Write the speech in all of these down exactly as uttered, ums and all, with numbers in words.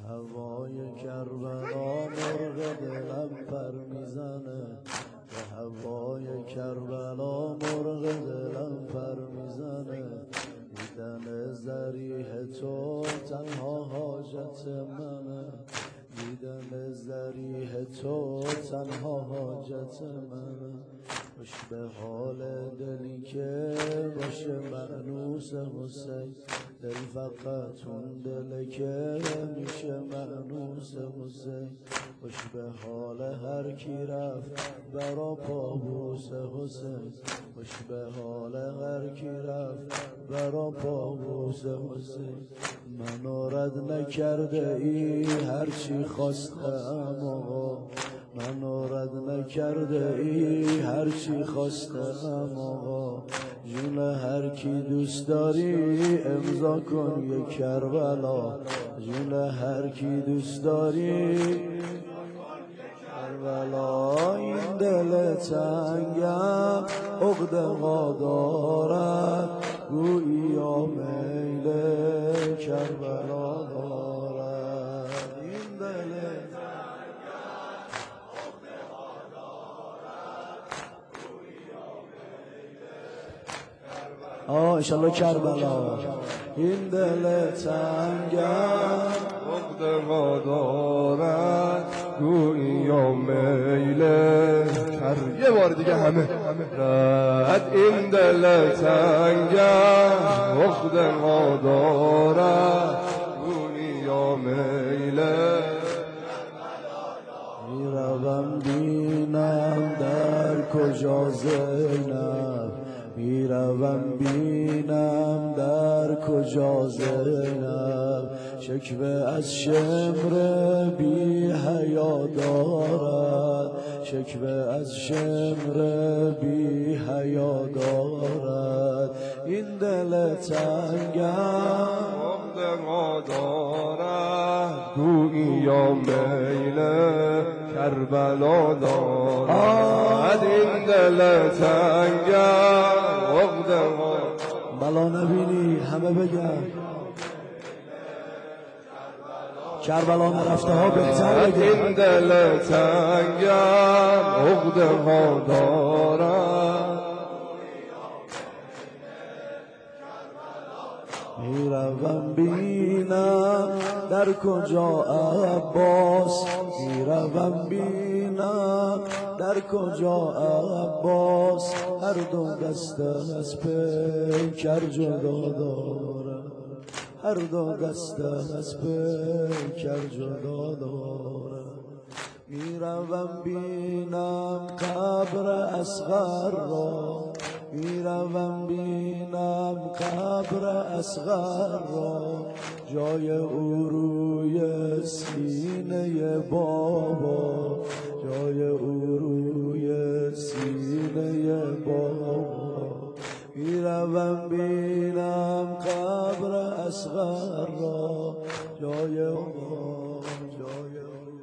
هوای کربلا مرغ دلم پر میزنه، به هوای کربلا مرغ دلم پر میزنه. دیدن ضریح تو تنها حاجت منه، دیدن ضریح تو تنها حاجت منه. خوش به حال دلی که باشه مأنوس حسین، دل فقط اون دل که میشه مأنوس حسین. خوش به حال هر کی رفت برا پابوس حسین، خوش به حال هر کی رفت برا پابوس حسین. منو رد نکرده ای هرچی خواستم آقا، منو رد نکرده ای هرچی خواستم آقا. جون هر کی دوست داری امضا کن یک کربلا، جون هر کی دوست داری کربلا. این دل تنگم عقده‌ها دارد، گوییا میل کربلا دارد. این دل آه انشالله کربلا. این دل تنگم عقده‌ها دارد، گوییا میل کر. یه بار دیگه همه رد. این دل تنگم عقده‌ها دارد، گوییا میل. میروم بینم در کجا زینب، میروم بینم در کجا زینب. شکوه از شمر بی حیا دارد، شکوه از شمر بی حیا دارد. این دل تنگم عقده‌ها دارد، گوییا میل کربلا دارد. این دل تنگم عقده‌ها. بلا نبینی همه بگن کربلا نرفته ها بهتر بگن. این دل تنگم عقده‌ها دارد. میروم بینم در کجا عباس، میروم بینم در کجا عباس. هر دو دست از پیکر جدا دارم، هر دو دست از پیکر جدا دارم. میروم بینم قبر اصغر را، میروم بینم قبر اصغر را. جای او روی سینه بابا، جای او روی سینه بابا. میروم بینم قبر اصغر را، جای او جای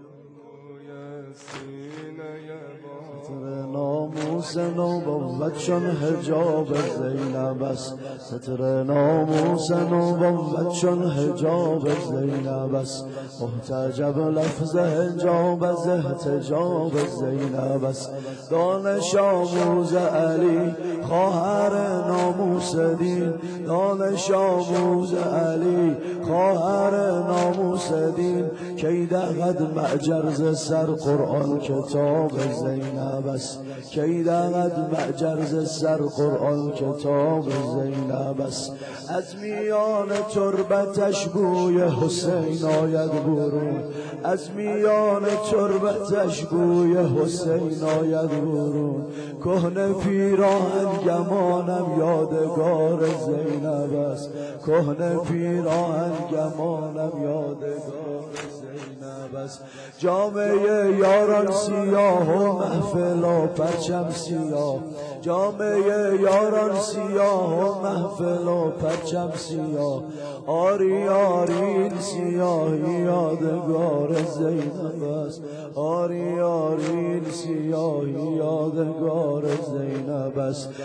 ستر ناموس نبوت چون حجاب زینب است، ستر ناموس نبوت چون حجاب زینب است. محتجب لفظ حجاب از احتجاب زینب است. دانش آموز علی خواهر ناموس دین، دانش آموز علی خواهر ناموس دین. کی دهد معجرز سر قرآن کتاب زینب است، کی دهد معجرز سر قرآن کتاب زینب است. از میان تربتش بوی حسین آید برون، از میان تربتش بوی حسین آید برون. کهنه پیراهن گمانم یادگار زینب است، کهنه پیراهن گمانم یادگار زینب است. جامعه یاران سیاه و محفل و پرچم سیاه، جامعه یاران سیاه و محفل و پرچم سیاه. آری آری این سیاهی یادگار زینب است، آری آری این سیاهی یادگار زینب است.